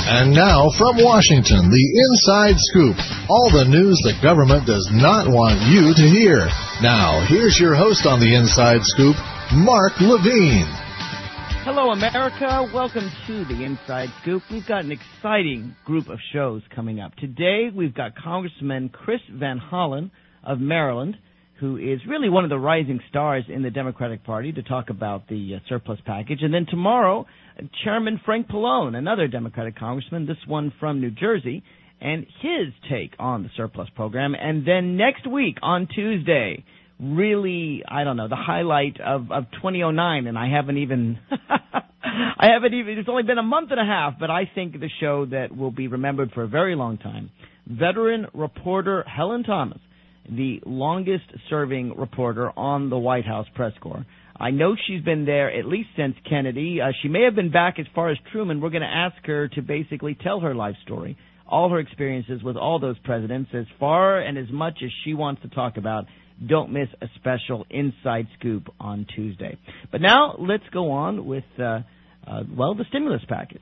And now, from Washington, the Inside Scoop. All the news the government does not want you to hear. Now, here's your host on the Inside Scoop, Mark Levine. Hello, America. Welcome to the Inside Scoop. We've got an exciting group of shows coming up. Today, we've got Congressman Chris Van Hollen of Maryland, who is really one of the rising stars in the Democratic Party, to talk about the surplus package. And then tomorrow, Chairman Frank Pallone, another Democratic congressman, this one from New Jersey, and his take on the surplus program. And then next week on Tuesday, really, the highlight of 2009, and I haven't even, it's only been a month and a half, but I think the show that will be remembered for a very long time. Veteran reporter Helen Thomas, the longest-serving reporter on the White House press corps. I know she's been there at least since Kennedy. She may have been back as far as Truman. We're going to ask her to basically tell her life story, all her experiences with all those presidents, as far and as much as she wants to talk about. Don't miss a special Inside Scoop on Tuesday. But now let's go on with, the stimulus package.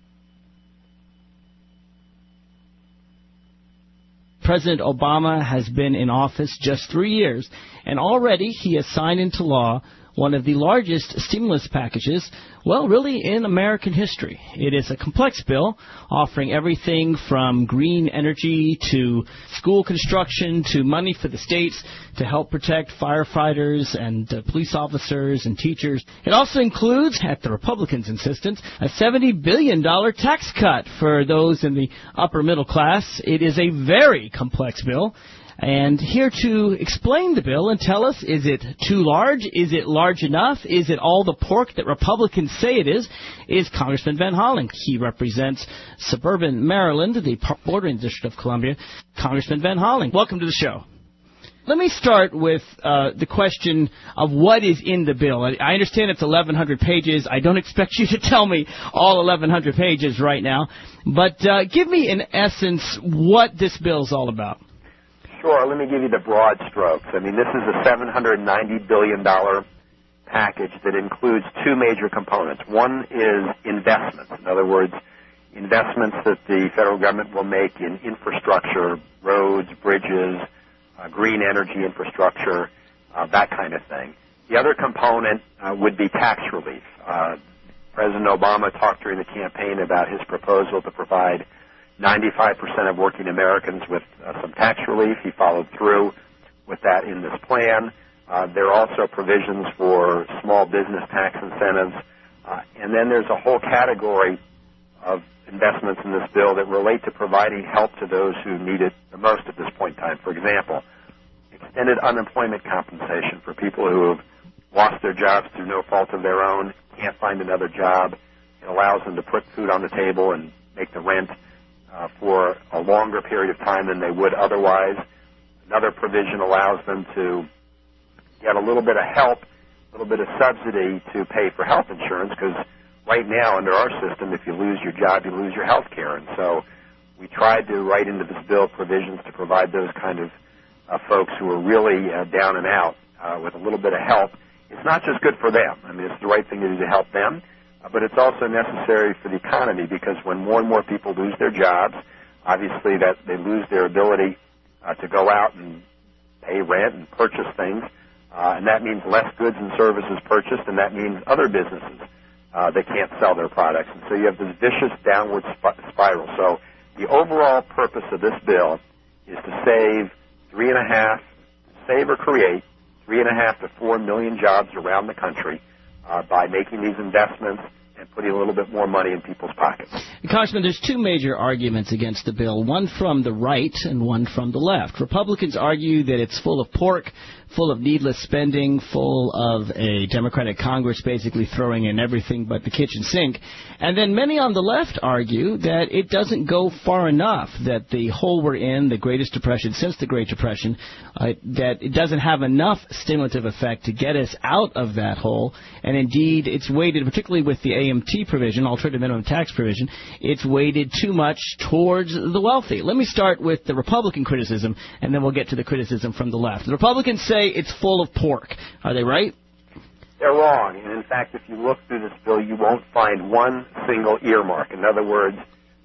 President Obama has been in office just 3 years, and already he has signed into law one of the largest stimulus packages, really in American history. It is a complex bill offering everything from green energy to school construction to money for the states to help protect firefighters and police officers and teachers. It also includes, at the Republicans' insistence, a $70 billion tax cut for those in the upper middle class. It is a very complex bill. And here to explain the bill and tell us, is it too large? Is it large enough? Is it all the pork that Republicans say it is Congressman Van Hollen. He represents suburban Maryland, the bordering District of Columbia. Congressman Van Hollen, welcome to the show. Let me start with the question of what is in the bill. I understand it's 1,100 pages. I don't expect you to tell me all 1,100 pages right now. But give me, in essence, what this bill is all about. Sure. Let me give you the broad strokes. This is a $790 billion package that includes two major components. One is investments. In other words, investments that the federal government will make in infrastructure, roads, bridges, green energy infrastructure, that kind of thing. The other component would be tax relief. President Obama talked during the campaign about his proposal to provide 95% of working Americans with some tax relief. He followed through with that in this plan. There are also provisions for small business tax incentives. And then there's a whole category of investments in this bill that relate to providing help to those who need it the most at this point in time. For example, extended unemployment compensation for people who have lost their jobs through no fault of their own, can't find another job. It allows them to put food on the table and make the rent for a longer period of time than they would otherwise. Another provision allows them to get a little bit of help, a little bit of subsidy to pay for health insurance, because right now under our system, if you lose your job, you lose your health care. And so we tried to write into this bill provisions to provide those kind of folks who are really down and out with a little bit of help. It's not just good for them. It's the right thing to do to help them. But it's also necessary for the economy, because when more and more people lose their jobs, obviously that they lose their ability to go out and pay rent and purchase things, and that means less goods and services purchased, and that means other businesses that can't sell their products. And so you have this vicious downward spiral. So the overall purpose of this bill is to save create 3.5 to 4 million jobs around the country by making these investments and putting a little bit more money in people's pockets. Congressman, there's two major arguments against the bill, one from the right and one from the left. Republicans argue that it's full of pork, full of needless spending, full of a Democratic Congress basically throwing in everything but the kitchen sink. And then many on the left argue that it doesn't go far enough, that the hole we're in, the greatest depression since the Great Depression, that it doesn't have enough stimulative effect to get us out of that hole. And indeed, it's weighted, particularly with the AMT provision, alternative minimum tax provision, it's weighted too much towards the wealthy. Let me start with the Republican criticism, and then we'll get to the criticism from the left. The Republicans say it's full of pork. Are they right? They're wrong. And in fact, if you look through this bill, you won't find one single earmark. In other words,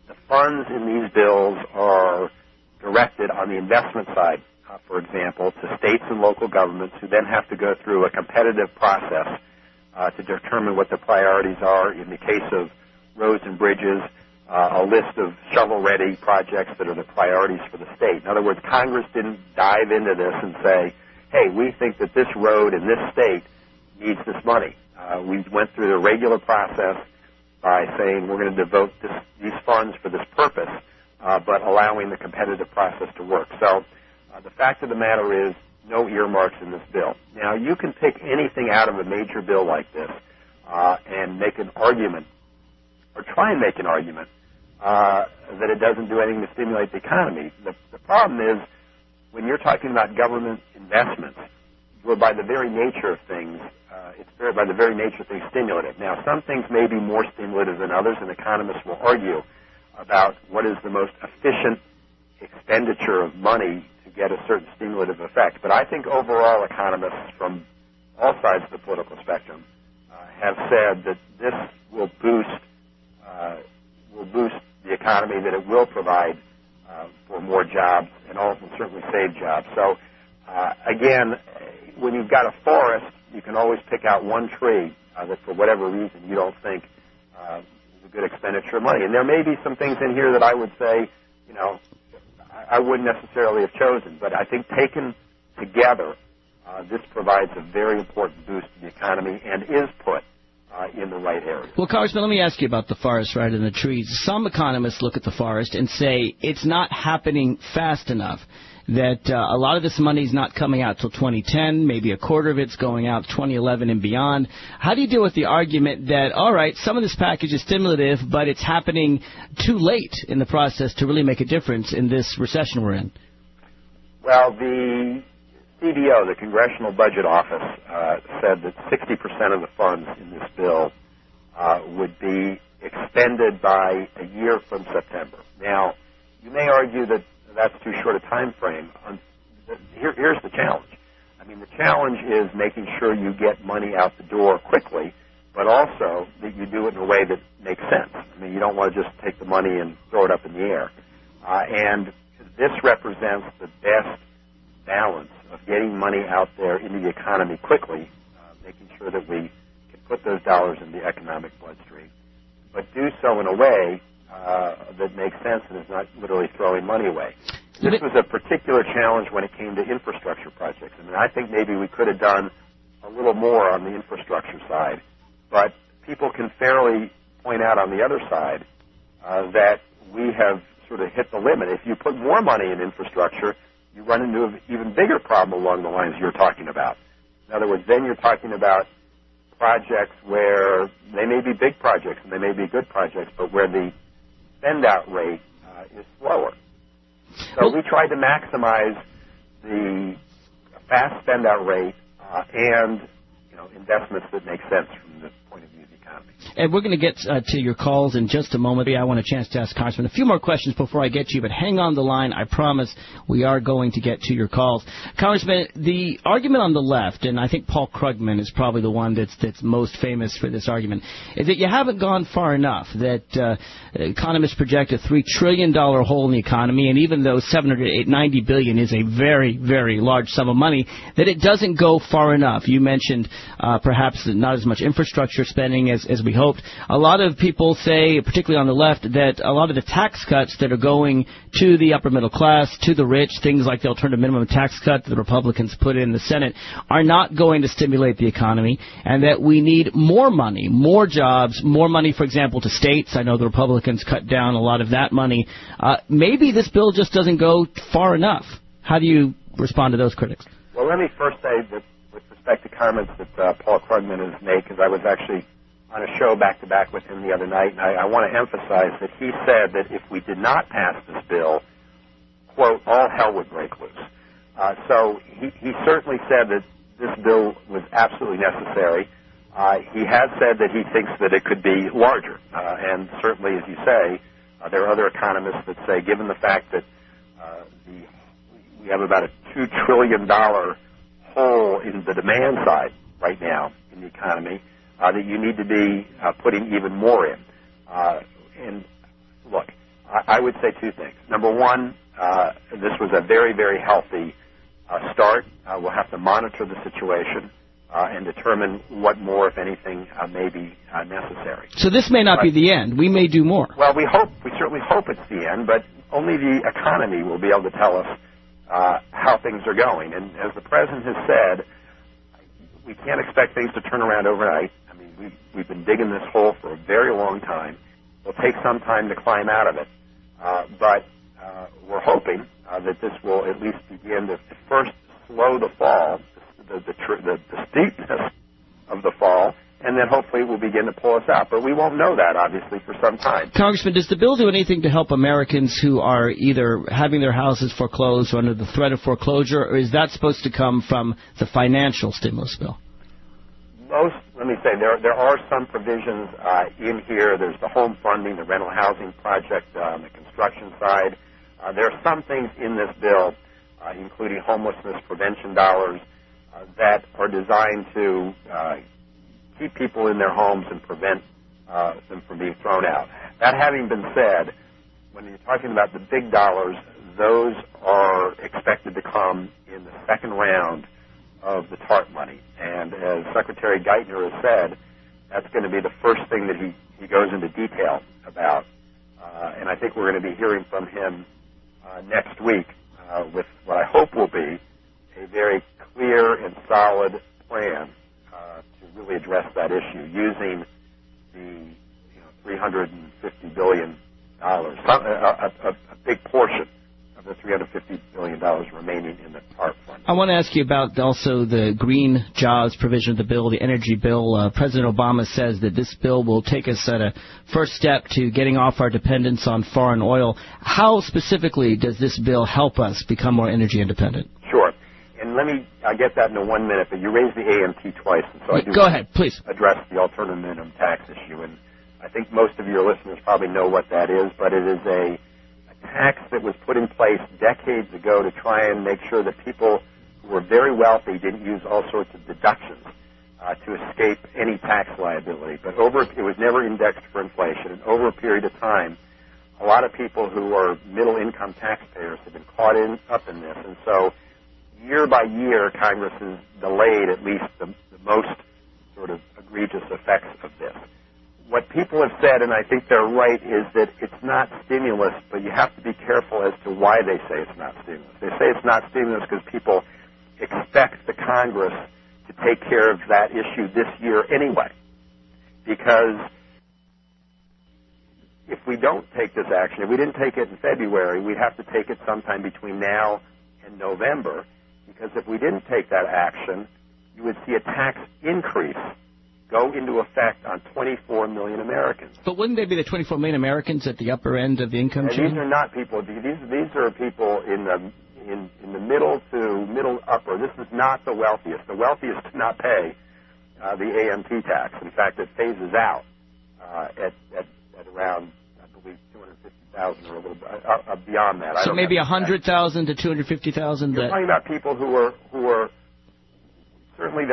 the funds in these bills are directed on the investment side, for example, to states and local governments who then have to go through a competitive process to determine what the priorities are. In the case of roads and bridges, a list of shovel-ready projects that are the priorities for the state. In other words, Congress didn't dive into this and say, hey, we think that this road in this state needs this money. We went through the regular process by saying we're going to devote these funds for this purpose, but allowing the competitive process to work. So the fact of the matter is no earmarks in this bill. Now, you can pick anything out of a major bill like this and make an argument, or try and make an argument, that it doesn't do anything to stimulate the economy. The problem is, when you're talking about government investments, you're by the very nature of things, by the very nature of things stimulative. Now, some things may be more stimulative than others, and economists will argue about what is the most efficient expenditure of money to get a certain stimulative effect. But I think overall economists from all sides of the political spectrum have said that this will boost the economy, that it will provide for more jobs, and also certainly save jobs. So, again, when you've got a forest, you can always pick out one tree that, for whatever reason, you don't think is a good expenditure of money. And there may be some things in here that I would say, I wouldn't necessarily have chosen. But I think taken together, this provides a very important boost to the economy and is put in the right area. Well, Congressman, let me ask you about the forest rather than the trees. Some economists look at the forest and say it's not happening fast enough, that a lot of this money is not coming out till 2010, maybe a quarter of it's going out 2011 and beyond. How do you deal with the argument that, all right, some of this package is stimulative, but it's happening too late in the process to really make a difference in this recession we're in? Well, the CBO, the Congressional Budget Office, said that 60% of the funds in this bill would be expended by a year from September. Now, you may argue that that's too short a time frame. Here's the challenge. I mean, the challenge is making sure you get money out the door quickly, but also that you do it in a way that makes sense. I mean, you don't want to just take the money and throw it up in the air. And this represents the best balance of getting money out there into the economy quickly, making sure that we can put those dollars in the economic bloodstream, but do so in a way that makes sense and is not literally throwing money away. This was a particular challenge when it came to infrastructure projects. I mean, I think maybe we could have done a little more on the infrastructure side, but people can fairly point out on the other side that we have sort of hit the limit. If you put more money in infrastructure, you run into an even bigger problem along the lines you're talking about. In other words, then you're talking about projects where they may be big projects and they may be good projects, but where the spend-out rate is slower. So we tried to maximize the fast spend-out rate and investments that make sense from the point of view of the economy. And we're going to get to your calls in just a moment. I want a chance to ask Congressman a few more questions before I get to you, but hang on the line. I promise we are going to get to your calls. Congressman, the argument on the left, and I think Paul Krugman is probably the one that's most famous for this argument, is that you haven't gone far enough, that economists project a $3 trillion hole in the economy, and even though $790 billion is a very, very large sum of money, that it doesn't go far enough. You mentioned perhaps not as much infrastructure spending as we hoped. A lot of people say, particularly on the left, that a lot of the tax cuts that are going to the upper middle class, to the rich, things like the alternative minimum tax cut that the Republicans put in the Senate, are not going to stimulate the economy, and that we need more money, more jobs, more money, for example, to states. I know the Republicans cut down a lot of that money. Maybe this bill just doesn't go far enough. How do you respond to those critics? Well, let me first say that with respect to comments that Paul Krugman has made, because I was actually on a show back-to-back with him the other night, and I want to emphasize that he said that if we did not pass this bill, quote, all hell would break loose. So he certainly said that this bill was absolutely necessary. He has said that he thinks that it could be larger, and certainly, as you say, there are other economists that say, given the fact that we have about a $2 trillion hole in the demand side right now in the economy, that you need to be putting even more in. And look, I would say two things. Number one, this was a very, very healthy start. We'll have to monitor the situation and determine what more, if anything, may be necessary. So this may not be the end. We may do more. Well, we certainly hope it's the end, but only the economy will be able to tell us how things are going. And as the President has said, we can't expect things to turn around overnight. I mean, we've been digging this hole for a very long time. It'll take some time to climb out of it. But we're hoping that this will at least begin to first slow the fall, the steepness of the fall, and then hopefully it will begin to pull us out. But we won't know that, obviously, for some time. Congressman, does the bill do anything to help Americans who are either having their houses foreclosed or under the threat of foreclosure, or is that supposed to come from the financial stimulus bill? Let me say, there are some provisions in here. There's the home funding, the rental housing project on the construction side. There are some things in this bill, including homelessness prevention dollars, that are designed to keep people in their homes and prevent them from being thrown out. That having been said, when you're talking about the big dollars, those are expected to come in the second round of the TARP money. And as Secretary Geithner has said, that's going to be the first thing that he goes into detail about. And I think we're going to be hearing from him next week with what I hope will be a very clear and solid plan to really address that issue using the $350 billion, a big portion of the $350 billion remaining in the TARP fund. I want to ask you about also the green jobs provision of the bill, the energy bill. President Obama says that this bill will take us at a first step to getting off our dependence on foreign oil. How specifically does this bill help us become more energy independent? Sure. And let me get that in 1 minute, but you raised the AMT twice, and so I do Go ahead, please. Address the alternative minimum tax issue. And I think most of your listeners probably know what that is, but it is a tax that was put in place decades ago to try and make sure that people who were very wealthy didn't use all sorts of deductions to escape any tax liability. But it was never indexed for inflation. And over a period of time, a lot of people who are middle-income taxpayers have been caught up in this. And so year by year, Congress has delayed at least the most sort of egregious effects of this. What people have said, and I think they're right, is that it's not stimulus, but you have to be careful as to why they say it's not stimulus. They say it's not stimulus because people expect the Congress to take care of that issue this year anyway. Because if we don't take this action, if we didn't take it in February, we'd have to take it sometime between now and November. Because if we didn't take that action, you would see a tax increase go into effect on 24 million Americans. But wouldn't they be the 24 million Americans at the upper end of the income chain? These are not people. These are people in the middle to middle upper. This is not the wealthiest. The wealthiest do not pay the AMT tax. In fact, it phases out at around, I believe, 250,000 or a little bit beyond that. So maybe 100,000 to 250,000. You're talking about people who are certainly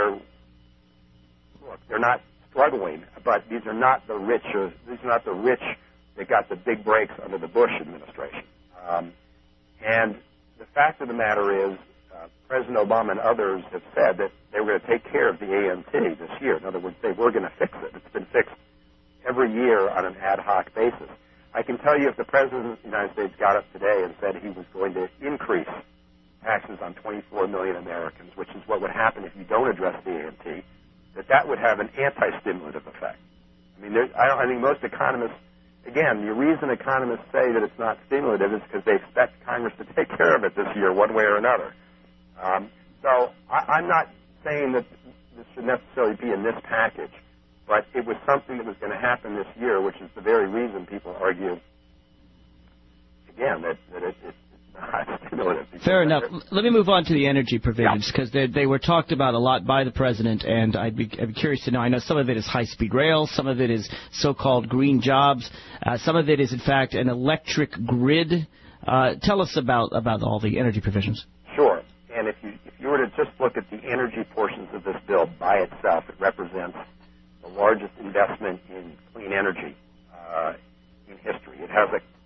they're not struggling, but these are not the rich. These are not the rich that got the big breaks under the Bush administration. And the fact of the matter is, President Obama and others have said that they were going to take care of the AMT this year. In other words, they were going to fix it. It's been fixed every year on an ad hoc basis. I can tell you if the President of the United States got up today and said he was going to increase taxes on 24 million Americans, which is what would happen if you don't address the AMT, that would have an anti-stimulative effect. I mean, I think most economists, again, the reason economists say that it's not stimulative is because they expect Congress to take care of it this year one way or another. So I'm not saying that this should necessarily be in this package, but it was something that was going to happen this year, which is the very reason people argue, again, that it's not stimulative. Fair enough. Let me move on to the energy provisions, because they were talked about a lot by the President, and I'd be curious to know. I know some of it is high-speed rail, some of it is so-called green jobs, some of it is, in fact, an electric grid. Tell us about all the energy provisions. Sure. And if you were to just look at the energy portions of this bill by itself, it represents the largest investment in clean energy in history. It has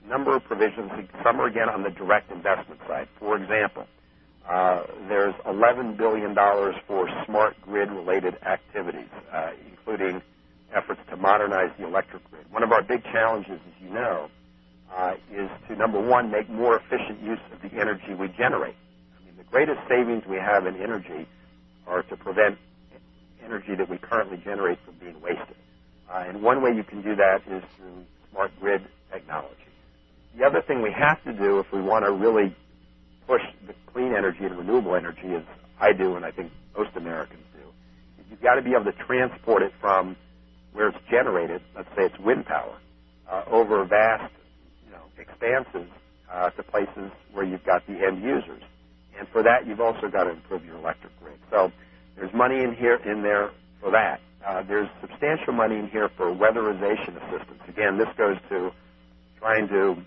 number of provisions. Some are, again, on the direct investment side. For example, there's $11 billion for smart grid-related activities, including efforts to modernize the electric grid. One of our big challenges, as you know, is to, number one, make more efficient use of the energy we generate. I mean, the greatest savings we have in energy are to prevent energy that we currently generate from being wasted. And one way you can do that is through smart grid technology. The other thing we have to do if we want to really push the clean energy and renewable energy, as I do and I think most Americans do, is you've got to be able to transport it from where it's generated, let's say it's wind power, over vast expanses to places where you've got the end users. And for that, you've also got to improve your electric grid. So there's money in there for that. There's substantial money in here for weatherization assistance. Again, this goes to trying to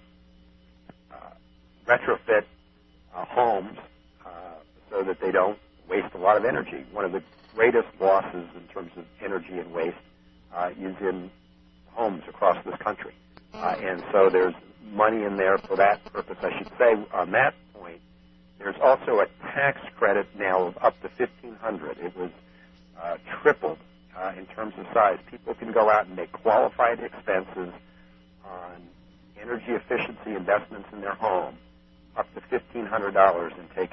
retrofit homes so that they don't waste a lot of energy. One of the greatest losses in terms of energy and waste is in homes across this country. And so there's money in there for that purpose. I should say on that point, there's also a tax credit now of up to $1,500. It was tripled in terms of size. People can go out and make qualified expenses on energy efficiency investments in their home up to $1,500 and take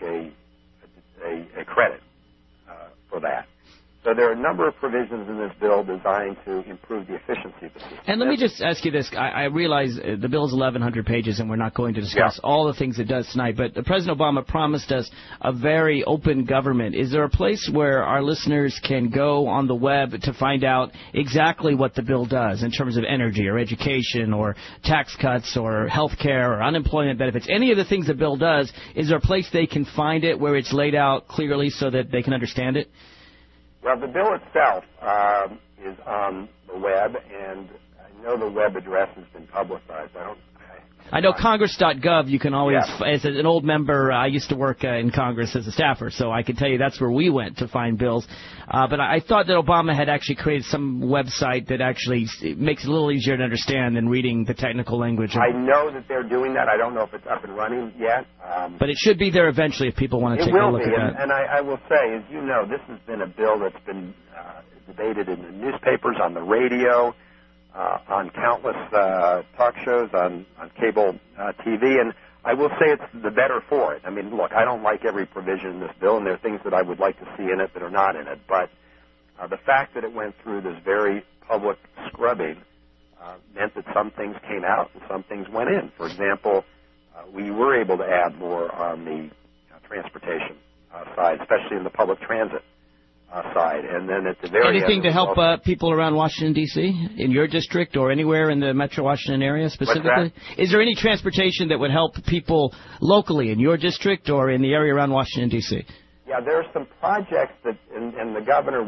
a credit for that. So there are a number of provisions in this bill designed to improve the efficiency of the system. And let me just ask you this. I realize the bill is 1,100 pages, and we're not going to discuss all the things it does tonight, but President Obama promised us a very open government. Is there a place where our listeners can go on the web to find out exactly what the bill does in terms of energy or education or tax cuts or health care or unemployment benefits? Any of the things the bill does, is there a place they can find it where it's laid out clearly so that they can understand it? Well, the bill itself is on the web, and I know the web address has been publicized. I know Congress.gov, you can always, as an old member, I used to work in Congress as a staffer, so I can tell you that's where we went to find bills. But I thought that Obama had actually created some website that actually makes it a little easier to understand than reading the technical language. I know that they're doing that. I don't know if it's up and running yet. But it should be there eventually if people want to take a look at that. And I will say, as you know, this has been a bill that's been debated in the newspapers, on the radio, on countless talk shows, on cable TV, and I will say it's the better for it. I mean, look, I don't like every provision in this bill, and there are things that I would like to see in it that are not in it, but the fact that it went through this very public scrubbing meant that some things came out and some things went in. For example, we were able to add more on the transportation side, especially in the public transit side, and then at the very anything end, to help people around Washington, D.C., in your district or anywhere in the metro Washington area specifically? Is there any transportation that would help people locally in your district or in the area around Washington, D.C.? Yeah, there are some projects that, and the governor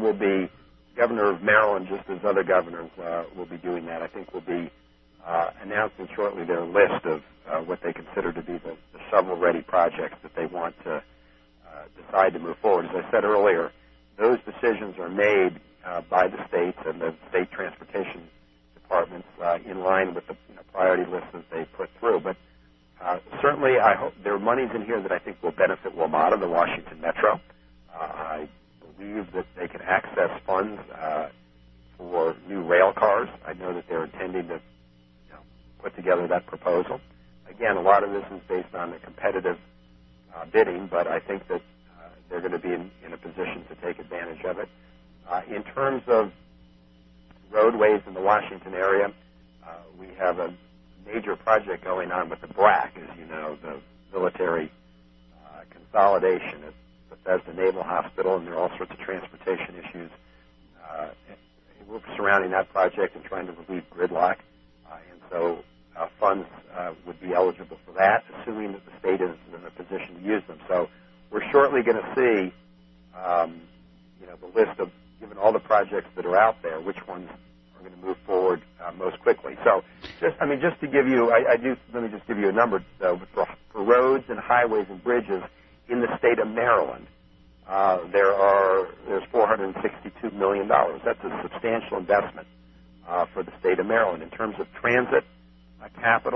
of Maryland, just as other governors will be doing that. I think will be announcing shortly their list of what they consider to be the shovel-ready projects that they want to decide to move forward. As I said earlier, those decisions are made by the states and the state transportation departments in line with the priority lists that they put through. But certainly, I hope there are monies in here that I think will benefit WMATA, the Washington Metro. I believe that they can access funds for new rail cars. I know that they're intending to put together that proposal. Again, a lot of this is based on the competitive bidding, but I think that they're going to be in a position to take advantage of it. In terms of roadways in the Washington area, we have a major project going on with the BRAC, as you know, the military consolidation at Bethesda Naval Hospital, and there are all sorts of transportation issues surrounding that project and trying to relieve gridlock. And so funds would be eligible for that, assuming that the state is in a position to use them. So we're shortly going to see, the list of, given all the projects that are out there, which ones are going to move forward most quickly. So, just to give you, let me just give you a number. For roads and highways and bridges in the state of Maryland, there's $462 million. That's a substantial investment for the state of Maryland. In terms of transit capital,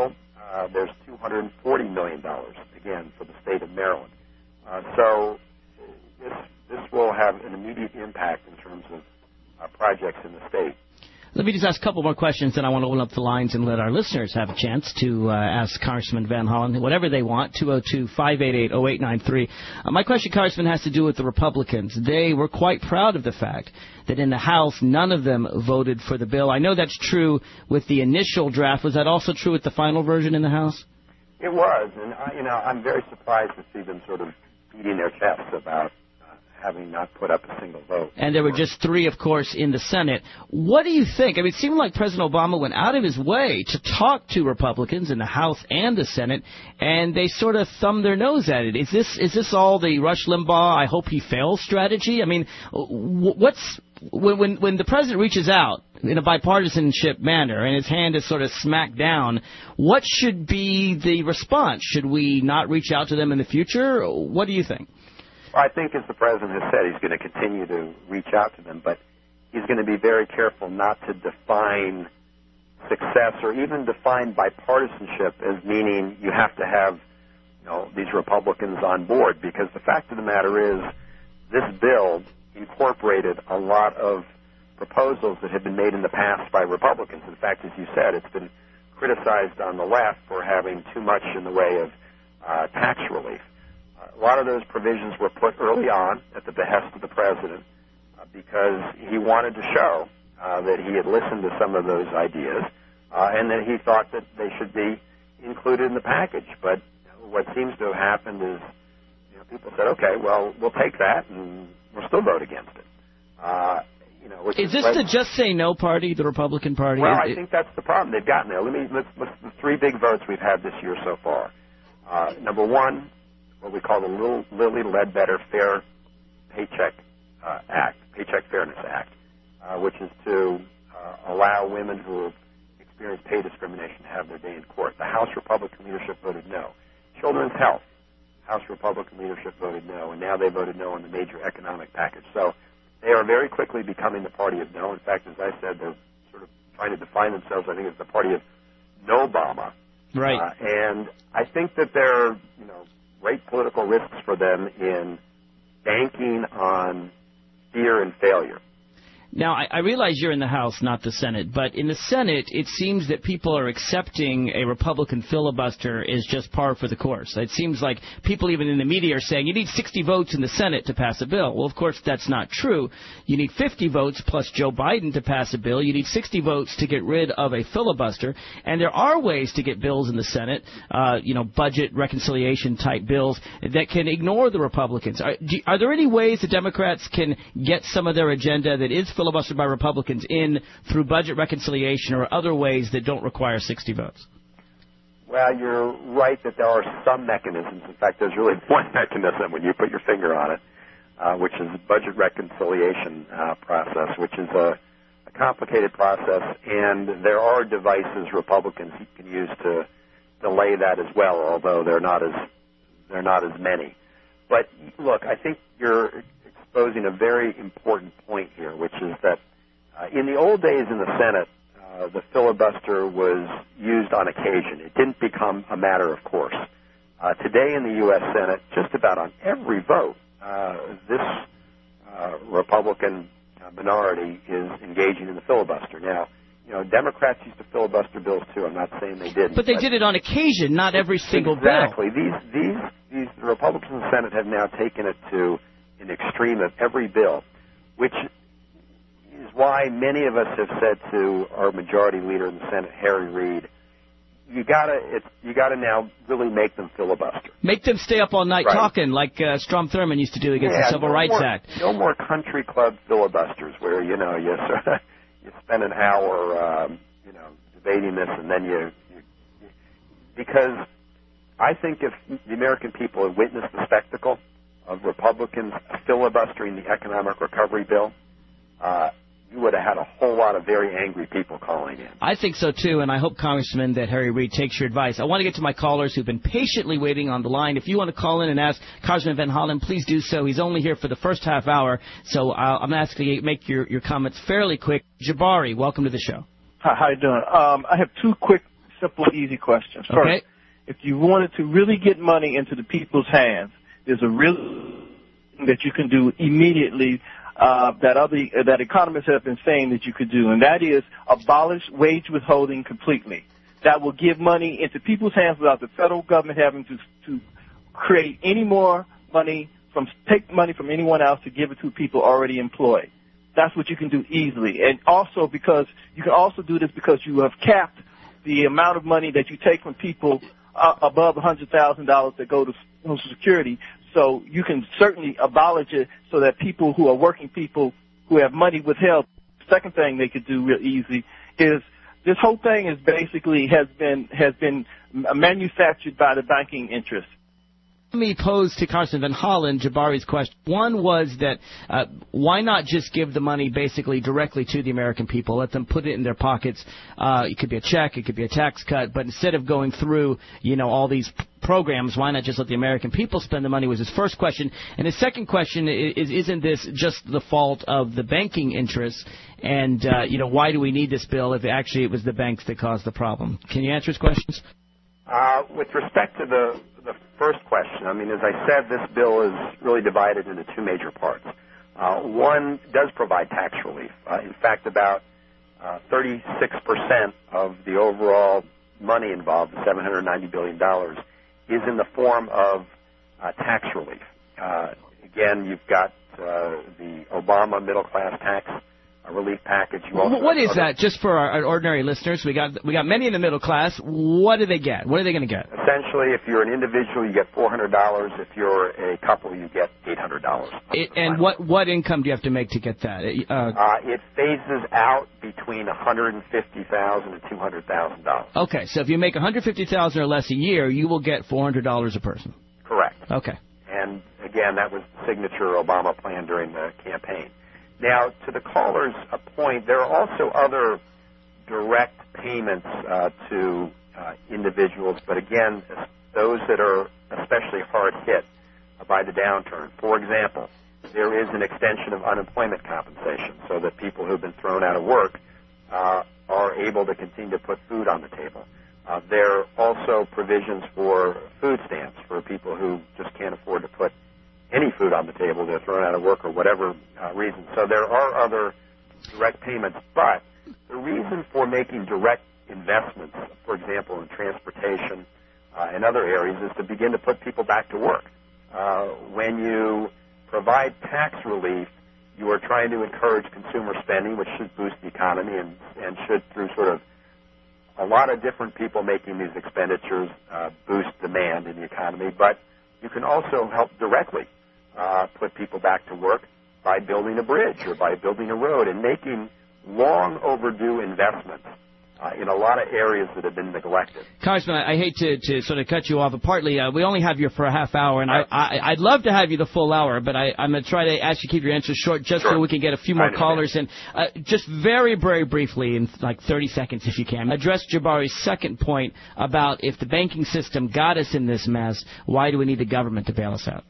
there's $240 million, again, for the state of Maryland. So this will have an immediate impact in terms of projects in the state. Let me just ask a couple more questions, then I want to open up the lines and let our listeners have a chance to ask Congressman Van Hollen whatever they want, 202-588-0893. My question, Congressman, has to do with the Republicans. They were quite proud of the fact that in the House, none of them voted for the bill. I know that's true with the initial draft. Was that also true with the final version in the House? It was, and I'm very surprised to see them sort of beating their chests about having not put up a single vote. And there were just 3, of course, in the Senate. What do you think? I mean, it seemed like President Obama went out of his way to talk to Republicans in the House and the Senate, and they sort of thumbed their nose at it. Is this all the Rush Limbaugh, I hope he fails strategy? I mean, what's when the president reaches out in a bipartisanship manner and his hand is sort of smacked down, what should be the response? Should we not reach out to them in the future? What do you think? Well, I think, as the president has said, he's going to continue to reach out to them, but he's going to be very careful not to define success or even define bipartisanship as meaning you have to have, these Republicans on board, because the fact of the matter is this bill incorporated a lot of proposals that had been made in the past by Republicans. In fact, as you said, it's been criticized on the left for having too much in the way of tax relief. A lot of those provisions were put early on at the behest of the president because he wanted to show that he had listened to some of those ideas and that he thought that they should be included in the package. But what seems to have happened is people said, okay, well, we'll take that and we'll still vote against it. Is this the Just Say No party, the Republican Party? Well, I think that's the problem. They've gotten there. Let's the 3 big votes we've had this year so far. Number 1, what we call the Lilly Ledbetter Fair Paycheck Act, Paycheck Fairness Act, which is to allow women who have experienced pay discrimination to have their day in court. The House Republican leadership voted no. Children's health, House Republican leadership voted no, and now they voted no on the major economic package. So they are very quickly becoming the party of no. In fact, as I said, they're sort of trying to define themselves, I think, as the party of no Obama. Right. And I think that there are, great political risks for them in banking on fear and failure. Now, I realize you're in the House, not the Senate, but in the Senate, it seems that people are accepting a Republican filibuster is just par for the course. It seems like people even in the media are saying you need 60 votes in the Senate to pass a bill. Well, of course, that's not true. You need 50 votes plus Joe Biden to pass a bill. You need 60 votes to get rid of a filibuster. And there are ways to get bills in the Senate, budget reconciliation type bills that can ignore the Republicans. Are there any ways the Democrats can get some of their agenda that is filibustered by Republicans in through budget reconciliation or other ways that don't require 60 votes? Well, you're right that there are some mechanisms. In fact, there's really one mechanism when you put your finger on it, which is the budget reconciliation process, which is a complicated process, and there are devices Republicans can use to delay that as well, although they're not as many. But look, I think you're exposing a very important point here, which is that in the old days in the Senate, the filibuster was used on occasion. It didn't become a matter of course. Today in the U.S. Senate, just about on every vote, this Republican minority is engaging in the filibuster. Now, Democrats used to filibuster bills too. I'm not saying they didn't. But they did it on occasion, not every single bill. Exactly. These Republicans in the Senate have now taken it to an extreme of every bill, which is why many of us have said to our majority leader in the Senate, Harry Reid, you gotta now really make them filibuster. Make them stay up all night talking like Strom Thurmond used to do against the Civil Rights Act. No more country club filibusters where you spend an hour debating this and then because I think if the American people had witnessed the spectacle of Republicans filibustering the economic recovery bill, you would have had a whole lot of very angry people calling in. I think so, too, and I hope, Congressman, that Harry Reid takes your advice. I want to get to my callers who've been patiently waiting on the line. If you want to call in and ask Congressman Van Hollen, please do so. He's only here for the first half hour, so I'm asking you to make your comments fairly quick. Jabari, welcome to the show. Hi, how you doing? I have 2 quick simple, easy questions. First, Okay. if you wanted to really get money into the people's hands, there's a real thing that you can do immediately that economists have been saying that you could do, and that is abolish wage withholding completely. That will give money into people's hands without the federal government having to create any more money take money from anyone else to give it to people already employed. That's what you can do easily. And also because you can also do this because you have capped the amount of money that you take from people above $100,000 that go to Social Security. So you can certainly abolish it so that people who are working people who have money withheld. Second thing they could do real easy is this whole thing is basically has been manufactured by the banking interests. Let me pose to Congressman Van Hollen Jabari's question. One was that why not just give the money basically directly to the American people, let them put it in their pockets. It could be a check, it could be a tax cut, but instead of going through, all these programs, why not just let the American people spend the money was his first question. And his second question is, isn't this just the fault of the banking interests? And, why do we need this bill if actually it was the banks that caused the problem? Can you answer his questions? With respect to the first question, as I said, this bill is really divided into two major parts. One does provide tax relief. In fact, about 36% of the overall money involved, the $790 billion, is in the form of tax relief. Again, you've got the Obama middle-class tax relief package. What is that? Just for our ordinary listeners, we got many in the middle class. What do they get? What are they going to get? Essentially, if you're an individual, you get $400. If you're a couple, you get $800. And what income do you have to make to get that? It phases out between $150,000 and $200,000. Okay, so if you make $150,000 or less a year, you will get $400 a person. Correct. Okay. And again, that was the signature Obama plan during the campaign. Now, to the caller's point, there are also other direct payments to individuals, but again, those that are especially hard hit by the downturn. For example, there is an extension of unemployment compensation so that people who've been thrown out of work are able to continue to put food on the table. There are also provisions for food stamps for people who just can't afford to put any food on the table, they're thrown out of work or whatever reason. So there are other direct payments, but the reason for making direct investments, for example, in transportation and other areas, is to begin to put people back to work. When you provide tax relief, you are trying to encourage consumer spending, which should boost the economy and should, through sort of a lot of different people making these expenditures, boost demand in the economy. But you can also help directly put people back to work by building a bridge or by building a road and making long overdue investments in a lot of areas that have been neglected. Congressman, I hate to sort of cut you off, but partly we only have you for a half hour, and I'd love to have you the full hour, but I'm going to try to ask you to keep your answers short just so we can get a few more callers in. Just very, very briefly, in like 30 seconds if you can, address Jabari's second point about if the banking system got us in this mess, why do we need the government to bail us out?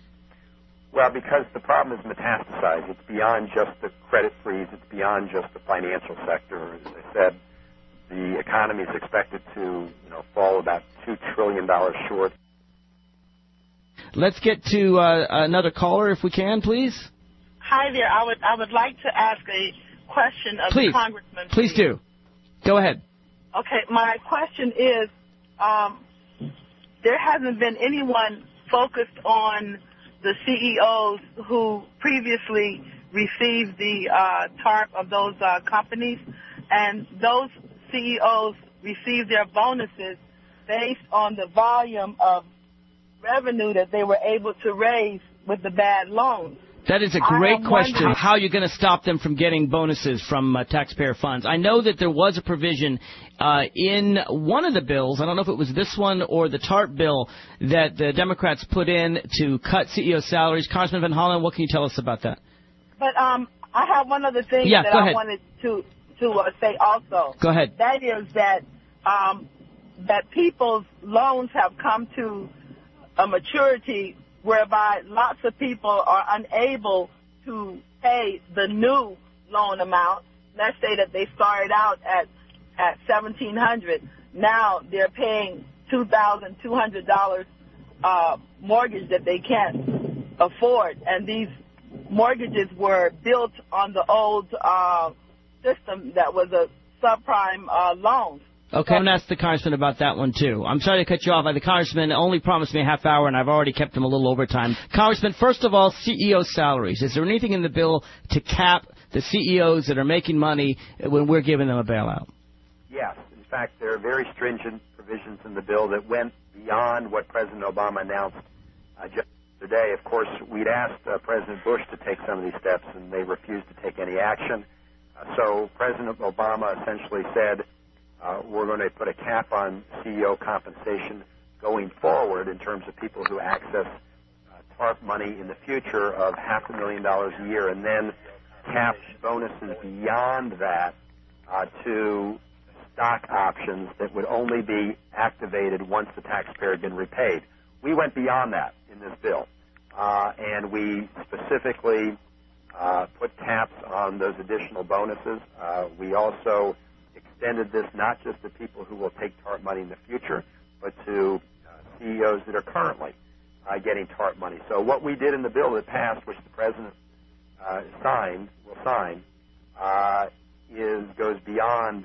Well, because the problem is metastasized. It's beyond just the credit freeze. It's beyond just the financial sector. As I said, the economy is expected to, fall about $2 trillion short. Let's get to another caller, if we can, please. Hi there. I would like to ask a question of the Congressman. Please do. Go ahead. Okay. My question is, there hasn't been anyone focused on the CEOs who previously received the TARP of those companies, and those CEOs received their bonuses based on the volume of revenue that they were able to raise with the bad loans. That is a great question. How are you going to stop them from getting bonuses from taxpayer funds? I know that there was a provision in one of the bills, I don't know if it was this one or the TARP bill, that the Democrats put in to cut CEO salaries. Congressman Van Hollen, what can you tell us about that? But I have one other thing that I wanted to say also. Go ahead. That is that people's loans have come to a maturity whereby lots of people are unable to pay the new loan amount. Let's say that they started out at at $1,700. Now they're paying $2,200 mortgage that they can't afford, and these mortgages were built on the old system that was a subprime loan. Okay, I'm going to ask the Congressman about that one, too. I'm sorry to cut you off. The Congressman only promised me a half hour, and I've already kept him a little over time. Congressman, first of all, CEO salaries. Is there anything in the bill to cap the CEOs that are making money when we're giving them a bailout? Yes. In fact, there are very stringent provisions in the bill that went beyond what President Obama announced just today. Of course, we'd asked President Bush to take some of these steps, and they refused to take any action. So President Obama essentially said, we're going to put a cap on CEO compensation going forward in terms of people who access TARP money in the future of $500,000 a year, and then cap bonuses beyond that to stock options that would only be activated once the taxpayer had been repaid. We went beyond that in this bill, and we specifically put caps on those additional bonuses. We also extended this not just to people who will take TARP money in the future, but to CEOs that are currently getting TARP money. So what we did in the bill that passed, which the President will sign, goes beyond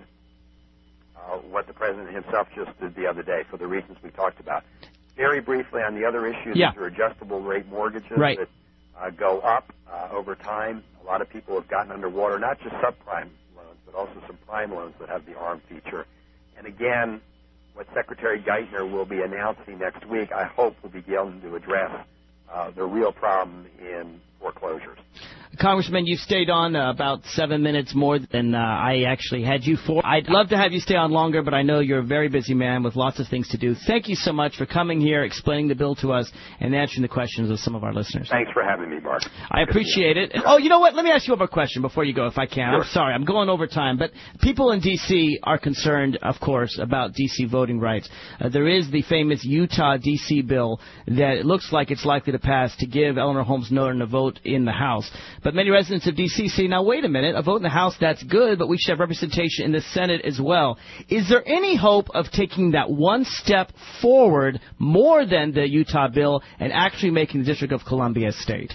what the President himself just did the other day for the reasons we talked about. Very briefly on the other issue, these are adjustable rate mortgages that go up over time. A lot of people have gotten underwater, not just subprime loans, but also some prime loans that have the ARM feature. And again, what Secretary Geithner will be announcing next week, I hope will be able to address the real problem in foreclosures. Congressman, you've stayed on about 7 minutes more than I actually had you for. I'd love to have you stay on longer, but I know you're a very busy man with lots of things to do. Thank you so much for coming here, explaining the bill to us, and answering the questions of some of our listeners. Thanks for having me, Mark. I appreciate it. Oh, you know what? Let me ask you a question before you go, if I can. Sure. I'm sorry, I'm going over time, but people in D.C. are concerned, of course, about D.C. voting rights. There is the famous Utah-D.C. bill that it looks like it's likely to pass to give Eleanor Holmes Norton a vote in the House. But many residents of D.C. say, now, wait a minute, a vote in the House, that's good, but we should have representation in the Senate as well. Is there any hope of taking that one step forward more than the Utah bill and actually making the District of Columbia a state?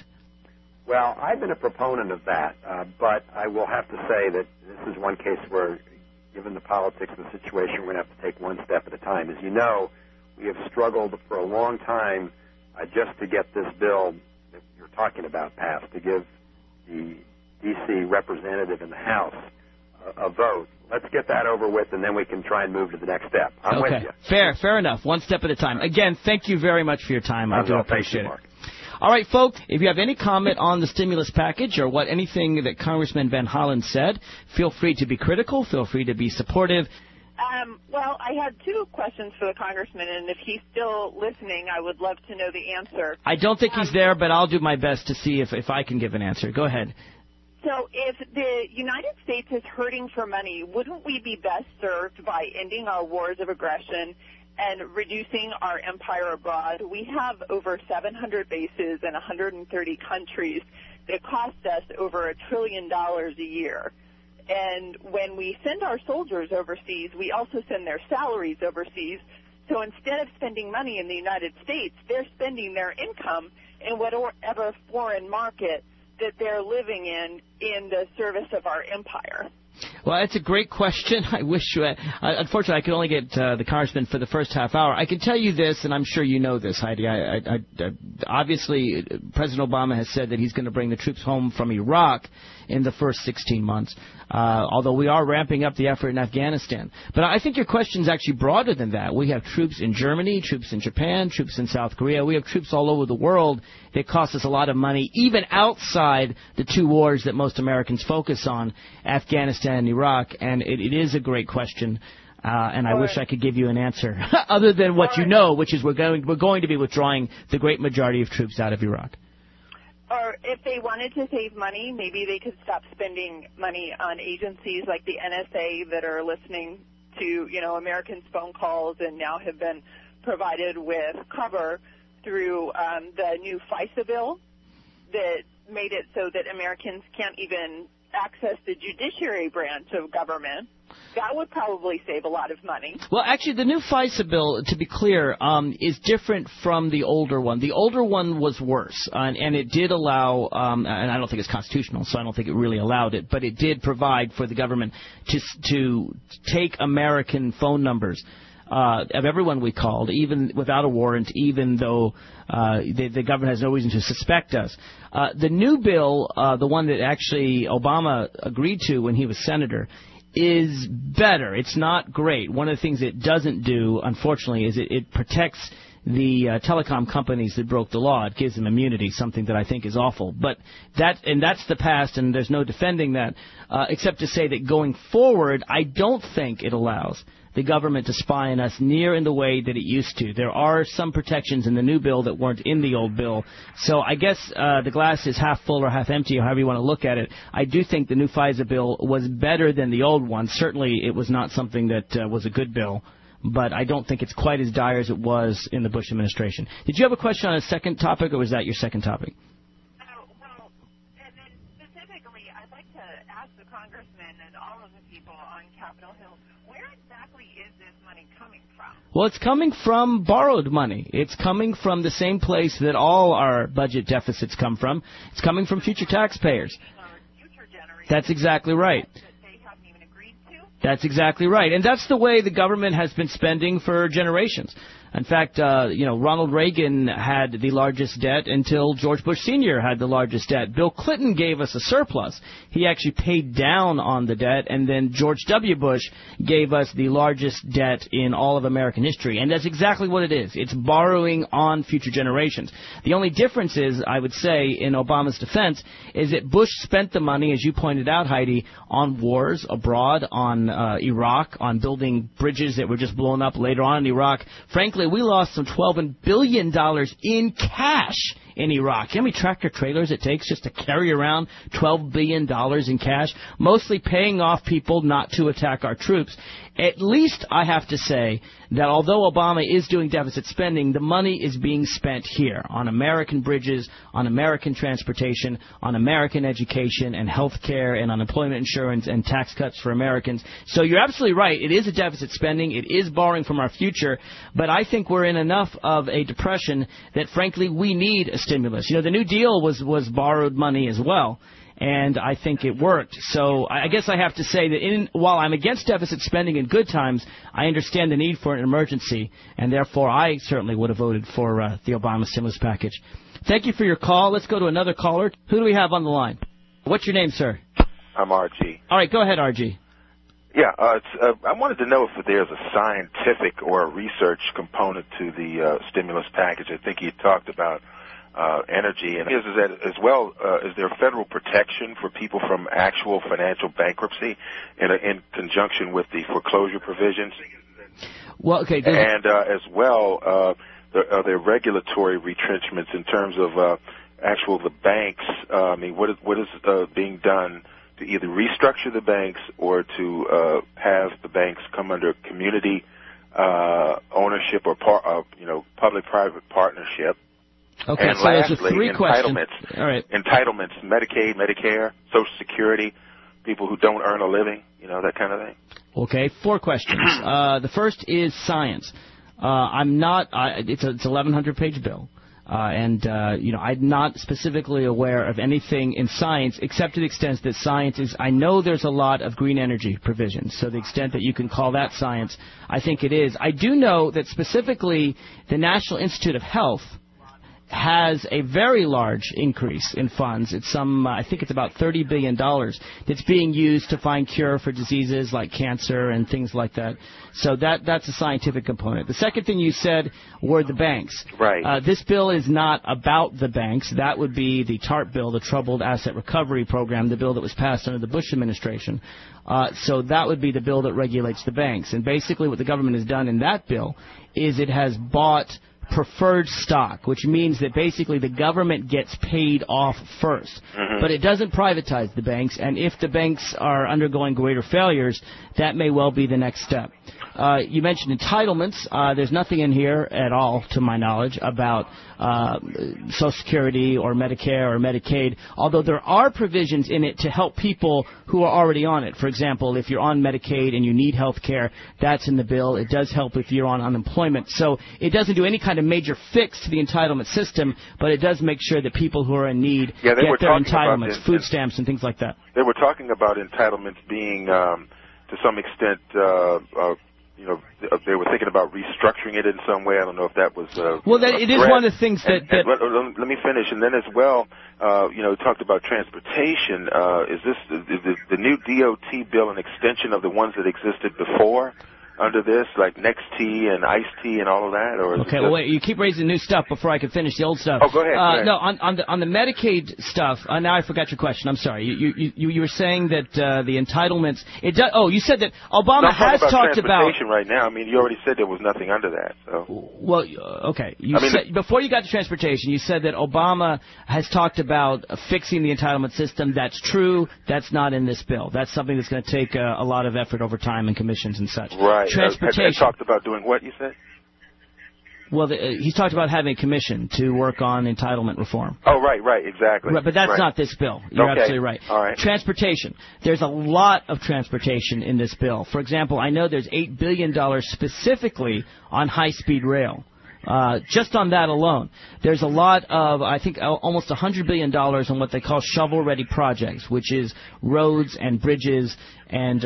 Well, I've been a proponent of that, but I will have to say that this is one case where, given the politics of the situation, we're going to have to take one step at a time. As you know, we have struggled for a long time just to get this bill that you're talking about passed, to give the D.C. representative in the House a vote. Let's get that over with, and then we can try and move to the next step. I'm with you. Fair enough. One step at a time. Again, thank you very much for your time. I do appreciate it. Mark. All right, folks, if you have any comment on the stimulus package or anything that Congressman Van Hollen said, feel free to be critical. Feel free to be supportive. Well, I had two questions for the Congressman, and if he's still listening, I would love to know the answer. I don't think he's there, but I'll do my best to see if I can give an answer. Go ahead. So if the United States is hurting for money, wouldn't we be best served by ending our wars of aggression and reducing our empire abroad? We have over 700 bases in 130 countries that cost us over $1 trillion a year. And when we send our soldiers overseas, we also send their salaries overseas. So instead of spending money in the United States, they're spending their income in whatever foreign market that they're living in the service of our empire. Well, that's a great question. I wish, unfortunately, I could only get the Congressman for the first half hour. I can tell you this, and I'm sure you know this, Heidi. Obviously, President Obama has said that he's going to bring the troops home from Iraq in the first 16 months, although we are ramping up the effort in Afghanistan. But I think your question is actually broader than that. We have troops in Germany, troops in Japan, troops in South Korea. We have troops all over the world that cost us a lot of money, even outside the two wars that most Americans focus on, Afghanistan and Iraq. And it is a great question. And I wish I could give you an answer other than what you know, which is we're going to be withdrawing the great majority of troops out of Iraq. Or if they wanted to save money, maybe they could stop spending money on agencies like the NSA that are listening to, Americans' phone calls and now have been provided with cover through the new FISA bill that made it so that Americans can't even access the judiciary branch of government. That would probably save a lot of money. Well, actually, the new FISA bill, to be clear, is different from the older one. The older one was worse, and it did allow, and I don't think it's constitutional, so I don't think it really allowed it, but it did provide for the government to take American phone numbers of everyone we called, even without a warrant, even though the government has no reason to suspect us. The new bill, the one that actually Obama agreed to when he was senator, is better. It's not great. One of the things it doesn't do, unfortunately, is it protects the telecom companies that broke the law. It gives them immunity, something that I think is awful. But that's the past, and there's no defending that, except to say that going forward, I don't think it allows the government to spy on us near in the way that it used to. There are some protections in the new bill that weren't in the old bill. So I guess the glass is half full or half empty, or however you want to look at it. I do think the new FISA bill was better than the old one. Certainly it was not something that was a good bill, but I don't think it's quite as dire as it was in the Bush administration. Did you have a question on a second topic, or was that your second topic? Well, and then specifically, I'd like to ask the congressman and all of the people on Capitol Hill, where exactly is this money coming from? Well, it's coming from borrowed money. It's coming from the same place that all our budget deficits come from. It's coming from future taxpayers. That's exactly right. That's exactly right. And that's the way the government has been spending for generations. In fact, Ronald Reagan had the largest debt until George Bush Sr. had the largest debt. Bill Clinton gave us a surplus. He actually paid down on the debt, and then George W. Bush gave us the largest debt in all of American history. And that's exactly what it is. It's borrowing on future generations. The only difference is, I would say, in Obama's defense, is that Bush spent the money, as you pointed out, Heidi, on wars abroad, on Iraq, on building bridges that were just blown up later on in Iraq. Frankly, we lost some $12 billion in cash in Iraq. You know how many tractor trailers it takes just to carry around $12 billion in cash, mostly paying off people not to attack our troops? At least I have to say that although Obama is doing deficit spending, the money is being spent here on American bridges, on American transportation, on American education and health care and unemployment insurance and tax cuts for Americans. So you're absolutely right. It is a deficit spending. It is borrowing from our future. But I think we're in enough of a depression that, frankly, we need a stimulus. You know, the New Deal was borrowed money as well. And I think it worked. So I guess I have to say that while I'm against deficit spending in good times, I understand the need for an emergency, and therefore I certainly would have voted for the Obama stimulus package. Thank you for your call. Let's go to another caller. Who do we have on the line? What's your name, sir? I'm RG. All right, go ahead, RG. Yeah, I wanted to know if there's a scientific or a research component to the stimulus package. I think you talked about energy, and is that as well? Is there federal protection for people from actual financial bankruptcy in conjunction with the foreclosure provisions? Well, okay. And as well, are there regulatory retrenchments in terms of the banks? I mean, what is being done to either restructure the banks or to have the banks come under community ownership or public-private partnership? Okay, and so lastly, those are three questions. Entitlements. All right. Entitlements, Medicaid, Medicare, Social Security, people who don't earn a living, that kind of thing. Okay, 4 questions. The first is science. It's a 1,100-page bill. I'm not specifically aware of anything in science except to the extent that science is, I know there's a lot of green energy provisions, so the extent that you can call that science, I think it is. I do know that specifically the National Institute of Health has a very large increase in funds. It's I think it's about $30 billion that's being used to find cure for diseases like cancer and things like that. So that's a scientific component. The second thing you said were the banks. Right. This bill is not about the banks. That would be the TARP bill, the Troubled Asset Recovery Program, the bill that was passed under the Bush administration. So that would be the bill that regulates the banks. And basically what the government has done in that bill is it has bought preferred stock, which means that basically the government gets paid off first. But it doesn't privatize the banks, and if the banks are undergoing greater failures, that may well be the next step. You mentioned entitlements. There's nothing in here at all, to my knowledge, about Social Security or Medicare or Medicaid, although there are provisions in it to help people who are already on it. For example, if you're on Medicaid and you need health care, that's in the bill. It does help if you're on unemployment. So it doesn't do any kind of major fix to the entitlement system, but it does make sure that people who are in need get their entitlements, food stamps and things like that. They were talking about entitlements being, to some extent, they were thinking about restructuring it in some way. I don't know if that was it is one of the things that... Let me finish. And then as well, talked about transportation. Is the new DOT bill an extension of the ones that existed before under this, like Next-T and Ice-T and all of that? Or okay, well, wait, you keep raising new stuff before I can finish the old stuff. Oh, go ahead. No, on the Medicaid stuff, now I forgot your question. I'm sorry. You were saying that the entitlements... you said that Obama has talked about... transportation right now. I mean, you already said there was nothing under that. So. Well, okay. Before you got to transportation, you said that Obama has talked about fixing the entitlement system. That's true. That's not in this bill. That's something that's going to take a lot of effort over time and commissions and such. Right. Transportation. Has talked about doing what, you said? Well, he's talked about having a commission to work on entitlement reform. Oh, right, exactly. Right, but that's not this bill. You're absolutely right. All right. Transportation. There's a lot of transportation in this bill. For example, I know there's $8 billion specifically on high-speed rail. Just on that alone, there's a lot of, I think, almost $100 billion on what they call shovel-ready projects, which is roads and bridges and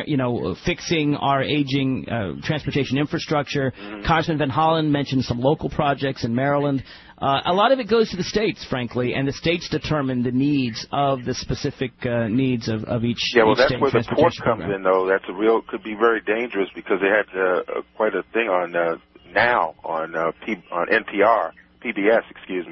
fixing our aging transportation infrastructure. Congressman Van Hollen mentioned some local projects in Maryland. A lot of it goes to the states, frankly, and the states determine the needs of the specific needs of each state. Yeah, well, that's where the pork comes in, though. That's could be very dangerous because they had quite a thing on now on NPR, PBS,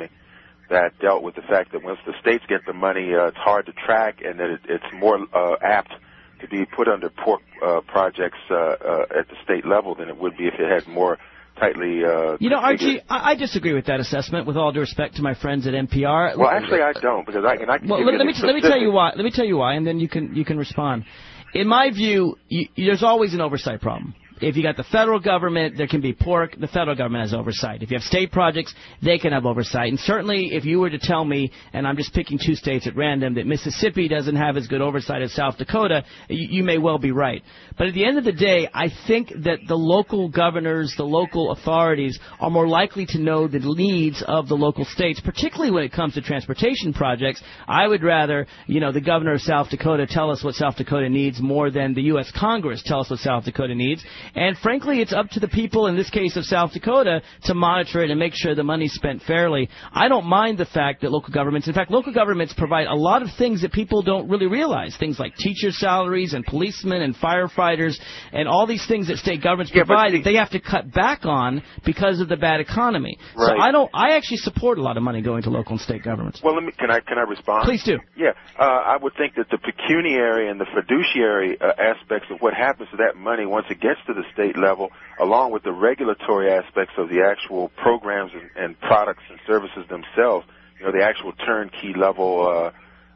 that dealt with the fact that once the states get the money, it's hard to track, and that it's more apt to be put under pork projects at the state level than it would be if it had more tightly... Archie, I disagree with that assessment, with all due respect to my friends at NPR. Well, actually, I don't, because I can let me tell you why. Let me tell you why, and then you can respond. In my view, there's always an oversight problem. If you got the federal government, there can be pork. The federal government has oversight. If you have state projects, they can have oversight. And certainly, if you were to tell me, and I'm just picking two states at random, that Mississippi doesn't have as good oversight as South Dakota, you may well be right. But at the end of the day, I think that the local governors, the local authorities, are more likely to know the needs of the local states, particularly when it comes to transportation projects. I would rather, the governor of South Dakota tell us what South Dakota needs more than the U.S. Congress tell us what South Dakota needs. And frankly, it's up to the people, in this case of South Dakota, to monitor it and make sure the money's spent fairly. I don't mind the fact that local governments provide a lot of things that people don't really realize, things like teacher salaries and policemen and firefighters and all these things that state governments provide that they have to cut back on because of the bad economy. Right. So I actually support a lot of money going to local and state governments. Well, can I respond? Please do. Yeah, I would think that the pecuniary and the fiduciary aspects of what happens to that money once it gets to the state level, along with the regulatory aspects of the actual programs and products and services themselves, the actual turnkey level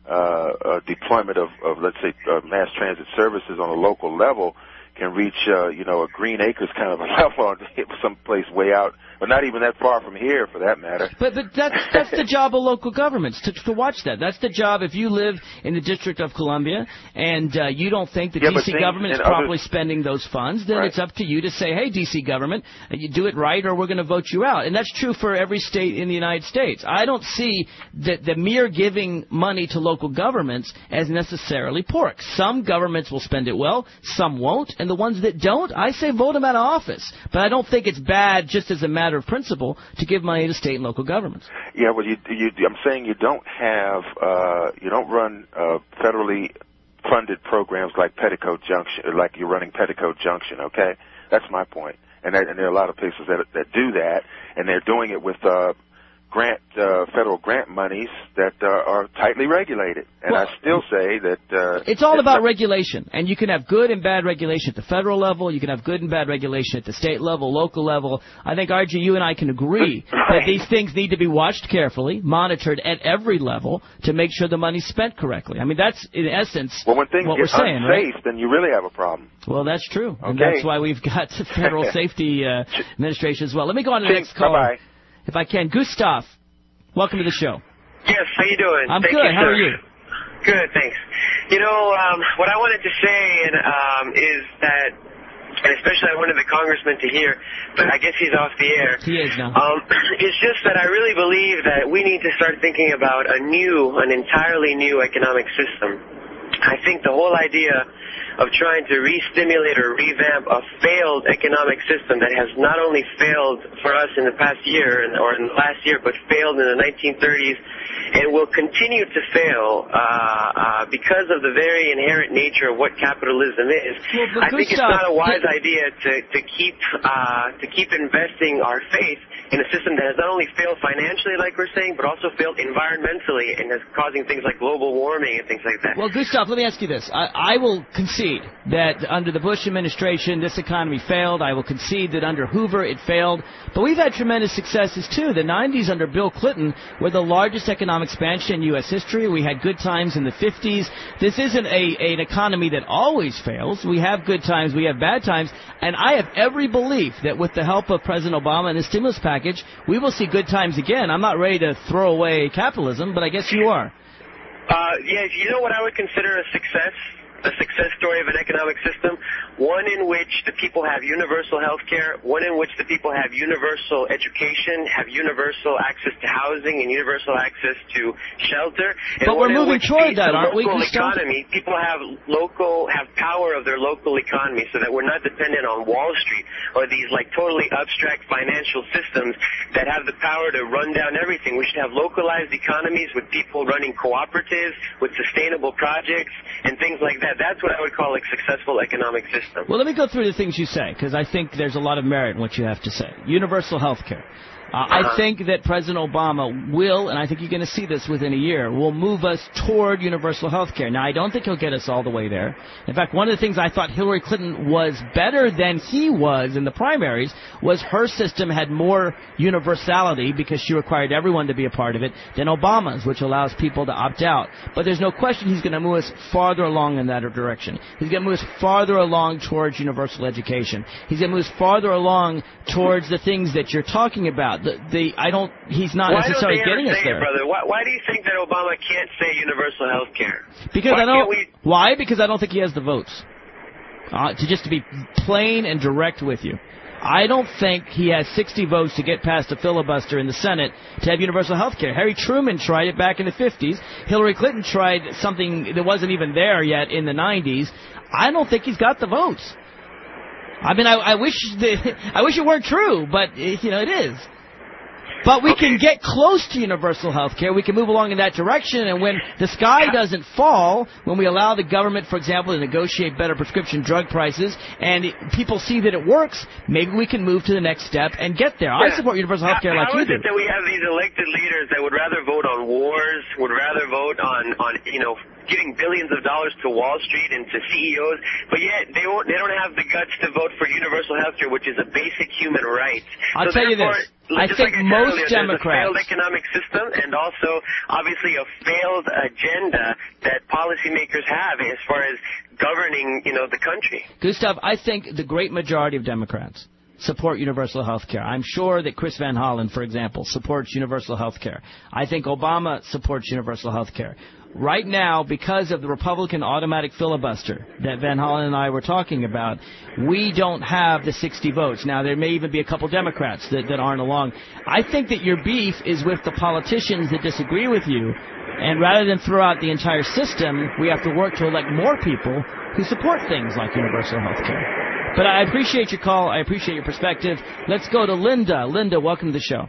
deployment of let's say, mass transit services on a local level can reach, a Green Acres kind of a level on someplace way out, but not even that far from here, for that matter. But that's the job of local governments, to watch that. That's the job if you live in the District of Columbia and you don't think the D.C. government is properly spending those funds, then it's up to you to say, hey, D.C. government, you do it right or we're going to vote you out. And that's true for every state in the United States. I don't see the mere giving money to local governments as necessarily pork. Some governments will spend it well, some won't, and the ones that don't, I say vote them out of office. But I don't think it's bad, just as a matter of principle, to give money to state and local governments. Yeah, well, I'm saying you don't run federally funded programs like Petticoat Junction, like you're running Petticoat Junction, okay? That's my point. And there are a lot of places that do that, and they're doing it with federal grant monies that are tightly regulated. And I still say that it's all about regulation. And you can have good and bad regulation at the federal level. You can have good and bad regulation at the state level, local level. I think, RG, you and I can agree that these things need to be watched carefully, monitored at every level to make sure the money's spent correctly. I mean, that's, in essence, when things what get we're saying, unsafe, right? then you really have a problem. Well, that's true. Okay. And that's why we've got the Federal Safety Administration as well. Let me go on to the next call. Bye-bye. If I can. Gustav, welcome to the show. Yes, how you doing? I'm Thank good. You, how are you? Good, thanks. You know, what I wanted to say is that, and especially I wanted the congressman to hear, but I guess he's off the air. He is now. It's just that I really believe that we need to start thinking about an entirely new economic system. I think the whole idea of trying to re-stimulate or revamp a failed economic system that has not only failed for us in the past year or in the last year, but failed in the 1930s and will continue to fail because of the very inherent nature of what capitalism is. Well, I think it's not a wise idea to keep investing our faith in a system that has not only failed financially, like we're saying, but also failed environmentally and is causing things like global warming and things like that. Well, Gustav, let me ask you this. I will concede that under the Bush administration, this economy failed. I will concede that under Hoover, it failed. But we've had tremendous successes, too. The 90s under Bill Clinton were the largest economic expansion in U.S. history. We had good times in the 50s. This isn't an economy that always fails. We have good times. We have bad times. And I have every belief that with the help of President Obama and his stimulus package, we will see good times again. I'm not ready to throw away capitalism, but I guess you are. Yeah, you know what I would consider a success story of an economic system? One in which the people have universal health care, one in which the people have universal education, have universal access to housing and universal access to shelter. And but we're moving toward that, aren't we? Economy, people have power of their local economy so that we're not dependent on Wall Street or these like totally abstract financial systems that have the power to run down everything. We should have localized economies with people running cooperatives, with sustainable projects and things like that. That's what I would call a successful economic system. Well, let me go through the things you say, because I think there's a lot of merit in what you have to say. Universal health care. I think that President Obama will, and I think you're going to see this within a year, will move us toward universal health care. Now, I don't think he'll get us all the way there. In fact, one of the things I thought Hillary Clinton was better than he was in the primaries was her system had more universality because she required everyone to be a part of it than Obama's, which allows people to opt out. But there's no question he's going to move us farther along in that direction. He's going to move us farther along towards universal education. He's going to move us farther along towards the things that you're talking about. He's not necessarily getting us there. Brother? Why do you think that Obama can't say universal health care? Because Why? Because I don't think he has the votes. To be plain and direct with you. I don't think he has 60 votes to get past a filibuster in the Senate to have universal health care. Harry Truman tried it back in the 50s. Hillary Clinton tried something that wasn't even there yet in the 90s. I don't think he's got the votes. I mean, I wish it weren't true, but it is. But we can get close to universal health care. We can move along in that direction. And when the sky doesn't fall, when we allow the government, for example, to negotiate better prescription drug prices, and people see that it works, maybe we can move to the next step and get there. I support universal health care like you do. How is it that we have these elected leaders that would rather vote on wars, would rather vote on giving billions of dollars to Wall Street and to CEOs, but yet they don't have the guts to vote for universal health care, which is a basic human right. I'll tell you this. I think most Democrats... There's a failed economic system and also, obviously, a failed agenda that policymakers have as far as governing, the country. Gustav, I think the great majority of Democrats support universal health care. I'm sure that Chris Van Hollen, for example, supports universal health care. I think Obama supports universal health care. Right now, because of the Republican automatic filibuster that Van Hollen and I were talking about, we don't have the 60 votes. Now, there may even be a couple Democrats that aren't along. I think that your beef is with the politicians that disagree with you, and rather than throw out the entire system, we have to work to elect more people who support things like universal health care. But I appreciate your call. I appreciate your perspective. Let's go to Linda. Linda, welcome to the show.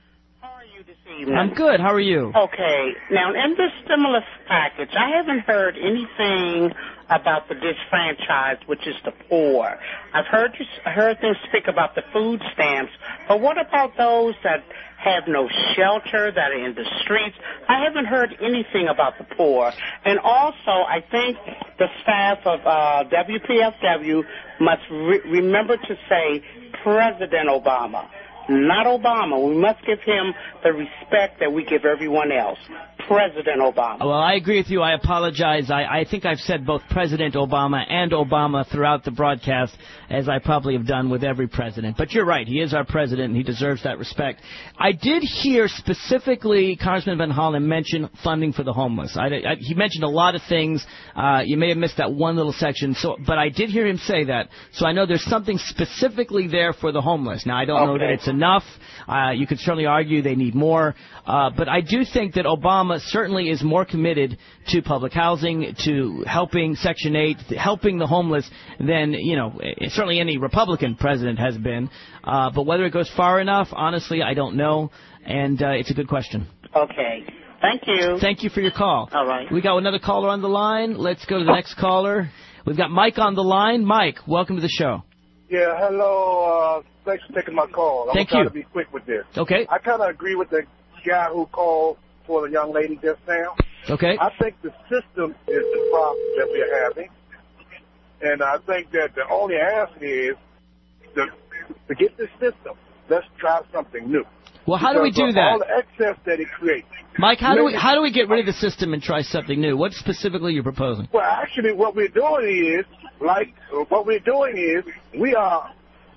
I'm good. How are you? Okay. Now, in this stimulus package, I haven't heard anything about the disfranchised, which is the poor. I've heard them speak about the food stamps, but what about those that have no shelter, that are in the streets? I haven't heard anything about the poor. And also, I think the staff of WPFW must remember to say President Obama, not Obama. We must give him the respect that we give everyone else. President Obama. Well, I agree with you. I apologize. I think I've said both President Obama and Obama throughout the broadcast, as I probably have done with every president. But you're right. He is our president, and he deserves that respect. I did hear specifically Congressman Van Hollen mention funding for the homeless. He mentioned a lot of things. You may have missed that one little section, but I did hear him say that. So I know there's something specifically there for the homeless. Now, I don't know that it's enough. You could certainly argue they need more. But I do think that Obama certainly is more committed to public housing, to helping Section 8, helping the homeless than, certainly any Republican president has been. But whether it goes far enough, honestly, I don't know. And it's a good question. Okay. Thank you. Thank you for your call. All right. We got another caller on the line. Let's go to the next caller. We've got Mike on the line. Mike, welcome to the show. Yeah, hello. Thanks for taking my call. Thank I'm you. going to be quick with this. Okay. I kind of agree with the guy who called for the young lady just now. Okay. I think the system is the problem that we're having. And I think that the only answer is to get this system, let's try something new. Well, how do we do that? All the excess that it creates. Mike, how do we get rid of the system and try something new? What specifically are you proposing? Well, actually, what we're doing is we are.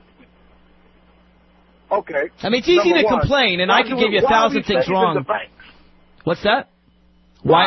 Okay. I mean, it's easy to complain, and I can give you 1,000 things wrong. What's that? Why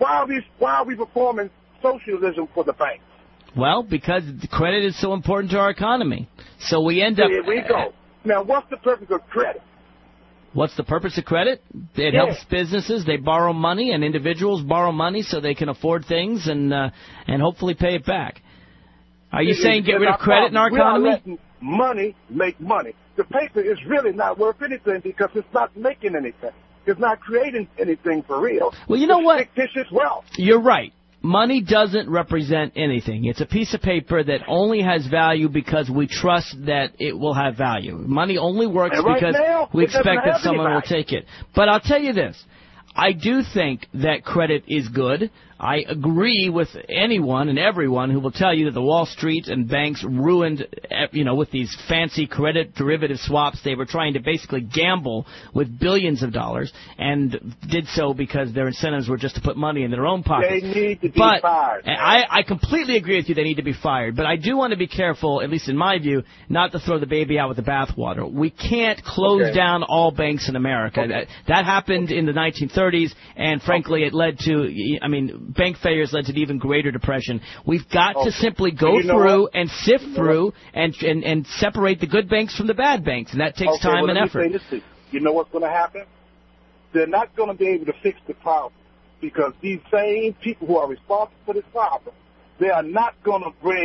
are we performing socialism for the banks? Well, because credit is so important to our economy. So we end up... Here we go. Now, what's the purpose of credit? What's the purpose of credit? It helps businesses. They borrow money, and individuals borrow money so they can afford things and hopefully pay it back. Are you saying get rid of credit in our economy? We are letting money make money. The paper is really not worth anything because it's not making anything. It's not creating anything for real. Well, you know what? Fictitious wealth. You're right. Money doesn't represent anything. It's a piece of paper that only has value because we trust that it will have value. Money only works because we expect that someone will take it. But I'll tell you this. I do think that credit is good. I agree with anyone and everyone who will tell you that the Wall Street and banks ruined, with these fancy credit derivative swaps. They were trying to basically gamble with billions of dollars and did so because their incentives were just to put money in their own pockets. They need to be fired. I completely agree with you. They need to be fired. But I do want to be careful, at least in my view, not to throw the baby out with the bathwater. We can't close down all banks in America. That happened in the 1930s, and frankly, it led to, bank failures led to an even greater depression. We've got to simply go through and sift through and separate the good banks from the bad banks, and that takes time and effort. You know what's going to happen? They're not going to be able to fix the problem because these same people who are responsible for this problem, they're not going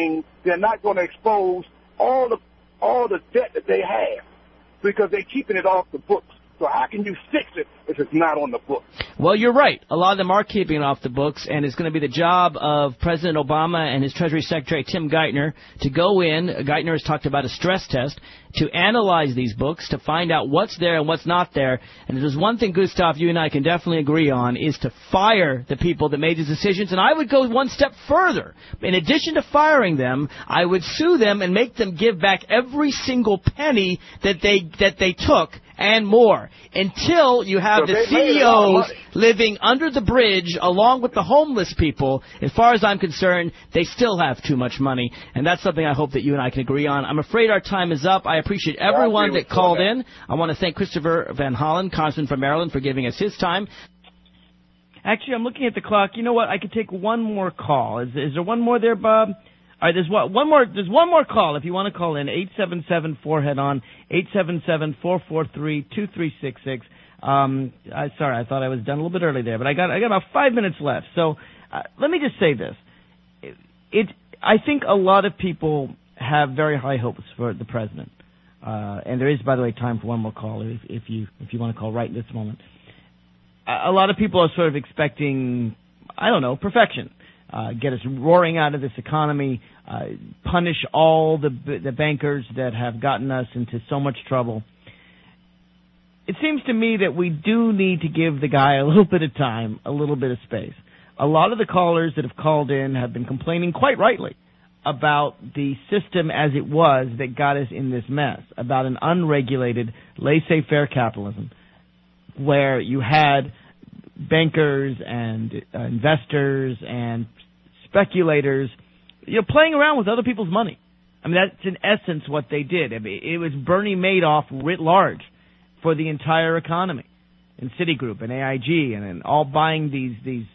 to expose all the debt that they have because they're keeping it off the books. So how can you fix it if it's not on the books? Well, you're right. A lot of them are keeping it off the books, and it's going to be the job of President Obama and his Treasury Secretary Tim Geithner to go in. Geithner has talked about a stress test to analyze these books, to find out what's there and what's not there. And if there's one thing, Gustav, you and I can definitely agree on, is to fire the people that made these decisions. And I would go one step further. In addition to firing them, I would sue them and make them give back every single penny that they took and more, until you have the CEOs living under the bridge along with the homeless people. As far as I'm concerned, they still have too much money, and that's something I hope that you and I can agree on. I'm afraid our time is up. I appreciate everyone that called in. I want to thank Christopher Van Hollen, Congressman from Maryland, for giving us his time. Actually, I'm looking at the clock. You know what? I could take one more call. Is there one more there, Bob? All right, there's one more call if you want to call in. 877-4HEAD-ON, 877-443-2366. Sorry, I thought I was done a little bit early there, but I got about 5 minutes left. So let me just say this. I think a lot of people have very high hopes for the president. And there is, by the way, time for one more call if you want to call right in this moment. A lot of people are sort of expecting, perfection. get us roaring out of this economy, punish all the bankers that have gotten us into so much trouble. It seems to me that we do need to give the guy a little bit of time, a little bit of space. A lot of the callers that have called in have been complaining, quite rightly, about the system as it was that got us in this mess, about an unregulated, laissez-faire capitalism, where you had bankers and investors and speculators, playing around with other people's money. I mean, that's in essence what they did. I mean, it was Bernie Madoff writ large for the entire economy, and Citigroup and AIG, and all buying these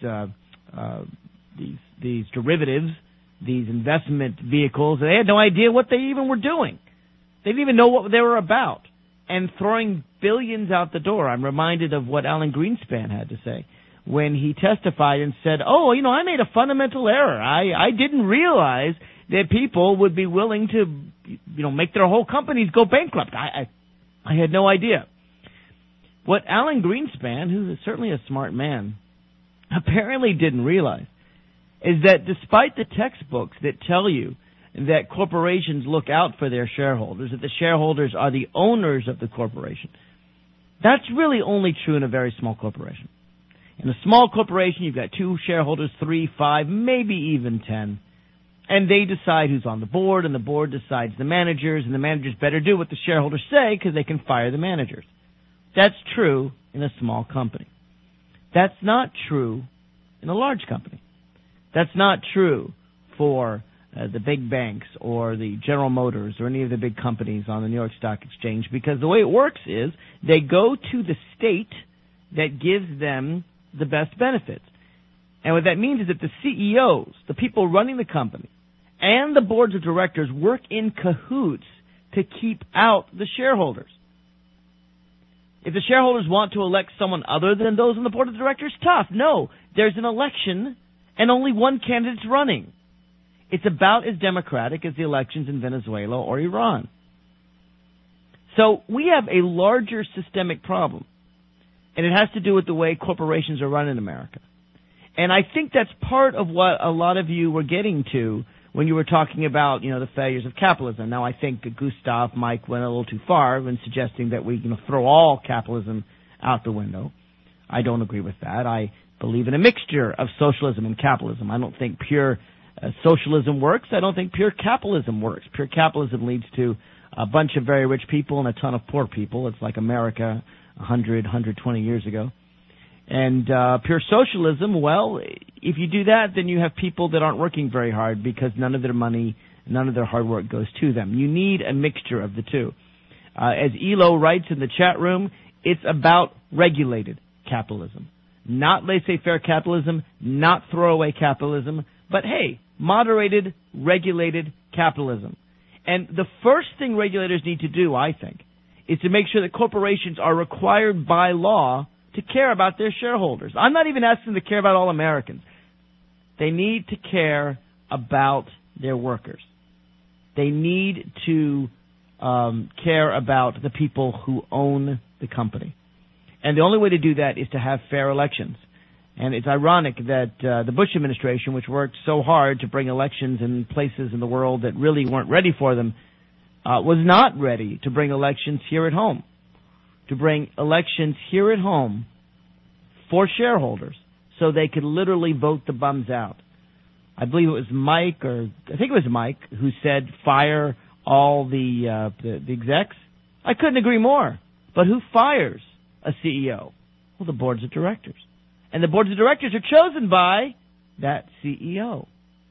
derivatives, these investment vehicles. They had no idea what they even were doing. They didn't even know what they were about, and throwing billions out the door. I'm reminded of what Alan Greenspan had to say when he testified and said, I made a fundamental error. I didn't realize that people would be willing to, make their whole companies go bankrupt. I had no idea. What Alan Greenspan, who is certainly a smart man, apparently didn't realize is that despite the textbooks that tell you that corporations look out for their shareholders, that the shareholders are the owners of the corporation, that's really only true in a very small corporation. In a small corporation, you've got 2 shareholders, 3, 5, maybe even 10, and they decide who's on the board, and the board decides the managers, and the managers better do what the shareholders say because they can fire the managers. That's true in a small company. That's not true in a large company. That's not true for the big banks or the General Motors or any of the big companies on the New York Stock Exchange, because the way it works is they go to the state that gives them the best benefits. And what that means is that the CEOs, the people running the company, and the boards of directors work in cahoots to keep out the shareholders. If the shareholders want to elect someone other than those on the board of directors, tough. No, there's an election and only one candidate's running. It's about as democratic as the elections in Venezuela or Iran. So we have a larger systemic problem, and it has to do with the way corporations are run in America. And I think that's part of what a lot of you were getting to when you were talking about, the failures of capitalism. Now, I think Gustav, Mike went a little too far when suggesting that we throw all capitalism out the window. I don't agree with that. I believe in a mixture of socialism and capitalism. I don't think pure socialism works. I don't think pure capitalism works. Pure capitalism leads to a bunch of very rich people and a ton of poor people. It's like America 120 years ago. And pure socialism, well, if you do that, then you have people that aren't working very hard because none of their money, none of their hard work goes to them. You need a mixture of the two. As Elo writes in the chat room, it's about regulated capitalism. Not laissez-faire capitalism, not throwaway capitalism, but hey, moderated, regulated capitalism. And the first thing regulators need to do, I think, is to make sure that corporations are required by law to care about their shareholders. I'm not even asking them to care about all Americans. They need to care about their workers. They need to care about the people who own the company. And the only way to do that is to have fair elections. And it's ironic that the Bush administration, which worked so hard to bring elections in places in the world that really weren't ready for them, was not ready to bring elections here at home. To bring elections here at home for shareholders so they could literally vote the bums out. I believe it was Mike, who said fire all the execs. I couldn't agree more. But who fires a CEO? Well, the boards of directors. And the boards of directors are chosen by that CEO.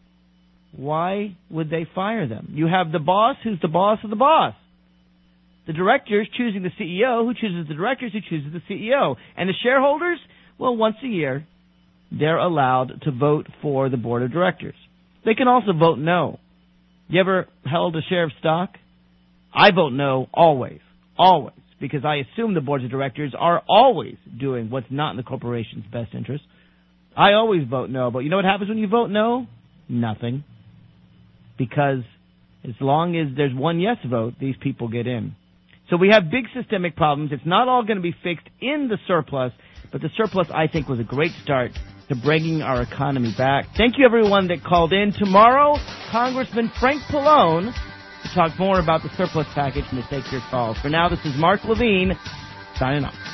Why would they fire them? You have the boss who's the boss of the boss. The directors choosing the CEO, who chooses the directors, who chooses the CEO. And the shareholders, well, once a year, they're allowed to vote for the board of directors. They can also vote no. You ever held a share of stock? I vote no always, because I assume the boards of directors are always doing what's not in the corporation's best interest. I always vote no, but you know what happens when you vote no? Nothing. Because as long as there's one yes vote, these people get in. So we have big systemic problems. It's not all going to be fixed in the surplus, but the surplus, I think, was a great start. to bringing our economy back. Thank you, everyone that called in. Tomorrow, Congressman Frank Pallone to talk more about the surplus package and to take your calls. For now, this is Mark Levine signing off.